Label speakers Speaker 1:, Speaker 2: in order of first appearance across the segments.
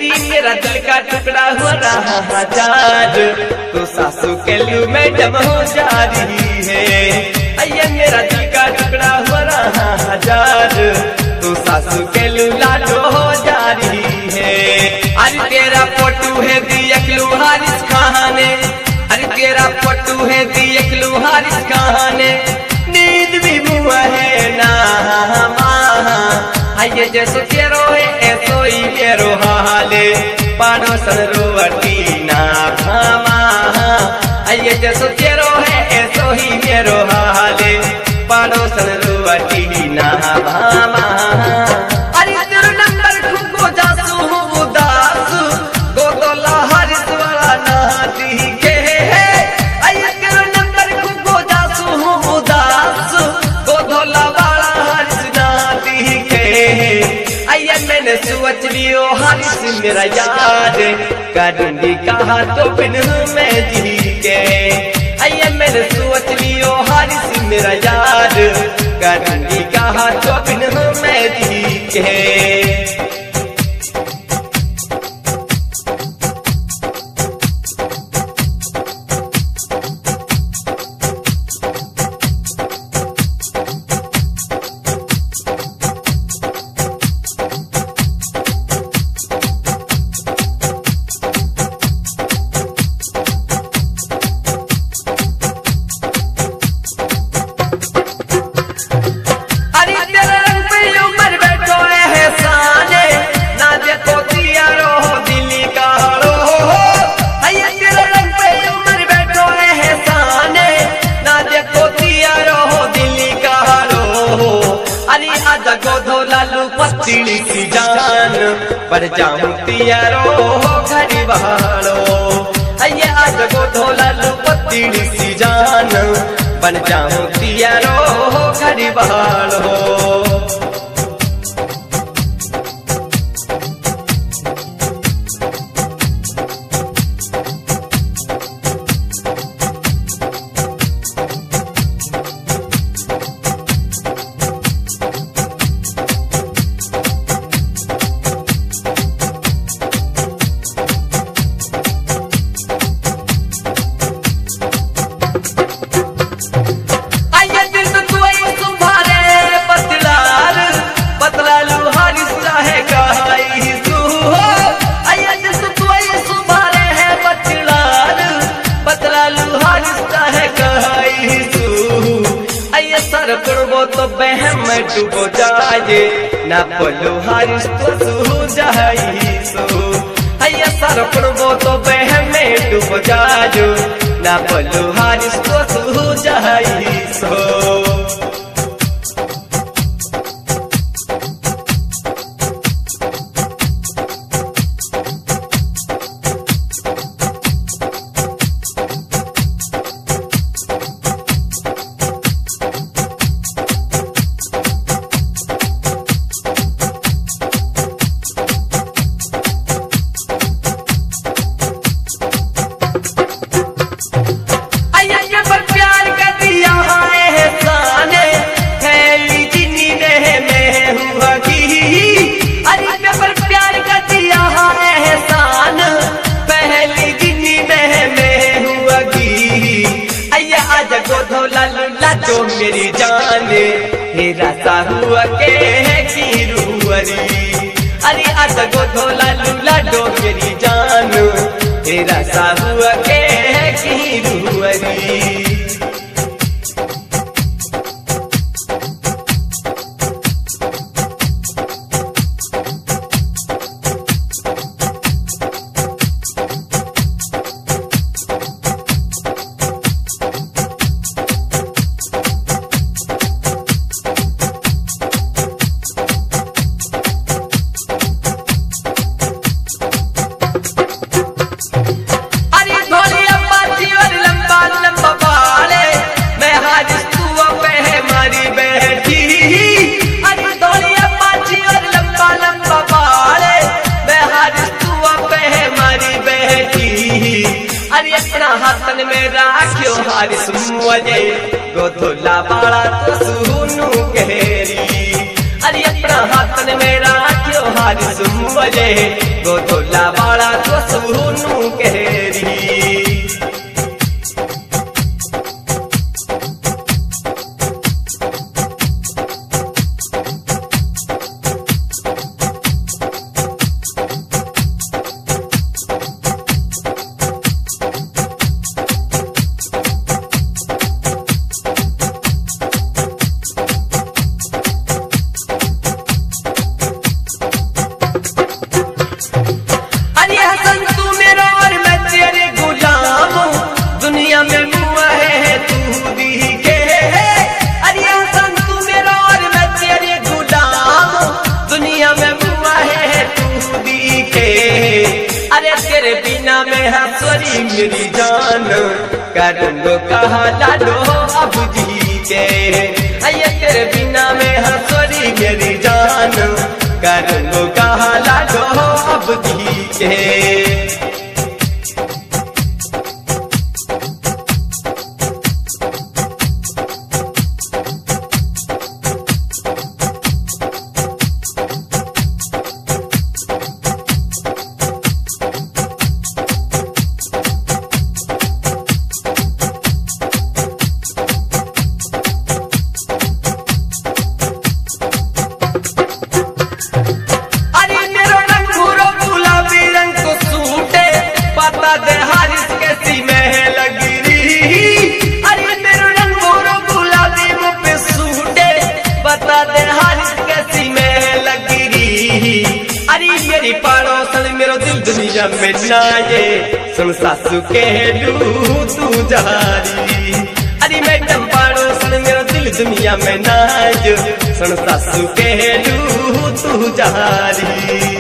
Speaker 1: अरे मेरा दिल का टुकड़ा हो रहा हजार, तो सासू के लू में जम हो जा रही है। अये मेरा दिल का टुकड़ा हो रहा हजार, तो सासू के लू लाडो हो जा रही है। अरे तेरा फोटू है दियकलू हारिस खाने, अरे तेरा फोटू है दियकलू हारिस खाने, नींद भी मुआ है ना आइए जैसो तेरो है ऐसो ही मेरो हाले, पाड़ोसन रोवती ना भामा। आइए जैसो तेरो है ऐसो ही मेरो हाले, पाड़ोसन रोवती ना भामा। अरे तेरो नंबर ठुको जासू उदास, गोदोला हरिस वाला ना दिखे है। आइए तेरो नंबर ठुको जासू उदास, गोदोला वाला हरिस ना दिखे। आइए मैंने सोच लियो हरिस मेरा याद, करूंगी कहा तो बिन मैं जी के। आइए मैंने सोच लियो हरिस मेरा याद, करूंगी कहा तो बिन मैं जी के। पत्ती सी जान पर जाऊं तियारो घर वालो। आइए आज गो धोलालू पत्ती सी जान बन जाऊं तियारो घर वालो। तो बहम में डूबो जाए ना पलू हारिस तो सू जाई सो। हैया सर पड़बो तो बहम में डूबो जाए ना पलू हारिस तो सू जाई सो। लाडो मेरी जान हेरा साहुआ के है कीरुअरी। अरे आज गो धोलालू लाडो मेरी जान हेरा साहुआ के है कीरुअरी। हाथन में राख्यो हारिस मुझे गोधोला बाड़ा तो सुनू गहरी। अरे अपना हाथन में राख्यो हारिस मुझे गोधोला वाला तो सुनू कहरी। तेरे बिना में हंसरी मेरी जान करूँगो कहा लाडो अब जी के। अये तेरे बिना में हंसरी मेरी जान करूँगो कहा लाडो अब जी के। मेरी पड़ोसन मेरो दिल दुनिया में नाये सुन सासू के तू जारी। अरे मैडम पड़ोसन मेरो दिल दुनिया में नाये सुन सासू के तू जारी।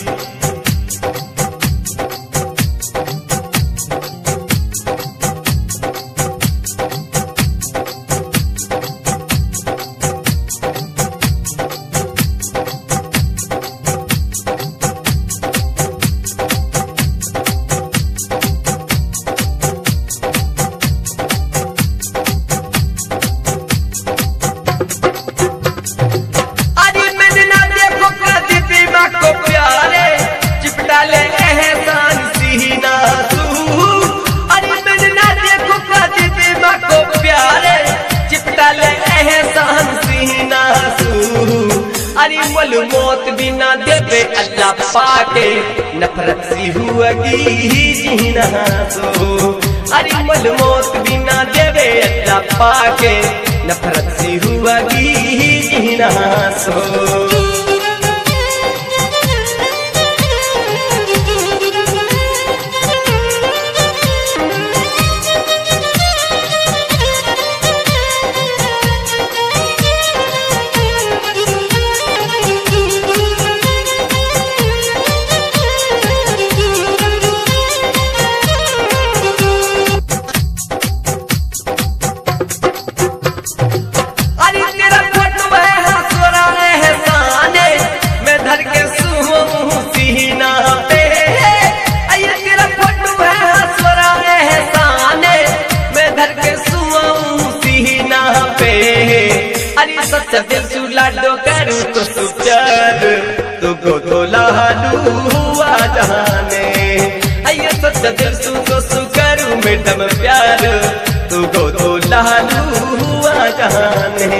Speaker 1: अरे मल मौत बिना देवे अल्लाह पाके नफरत सी हुएगी जीना सो। अरे मल मौत बिना देवे अल्लाह पाके नफरत सी हुएगी जीना सो। सच्चा दिल से लाडो करूँ तो सुप्यार तो गोधोला हुआ जाने। अये सच्चा दिल से तो सुकरूँ मैडम प्यार तो गोधोला हुआ जाने।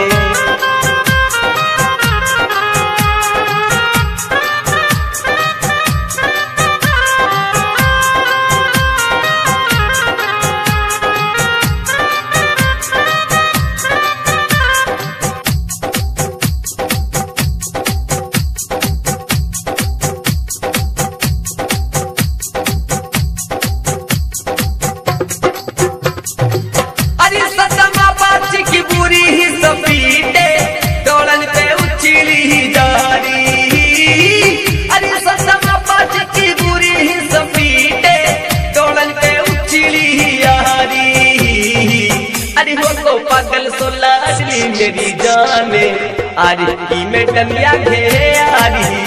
Speaker 1: पागल सोला मेरी जाने आरी की में डलिया घे आरी।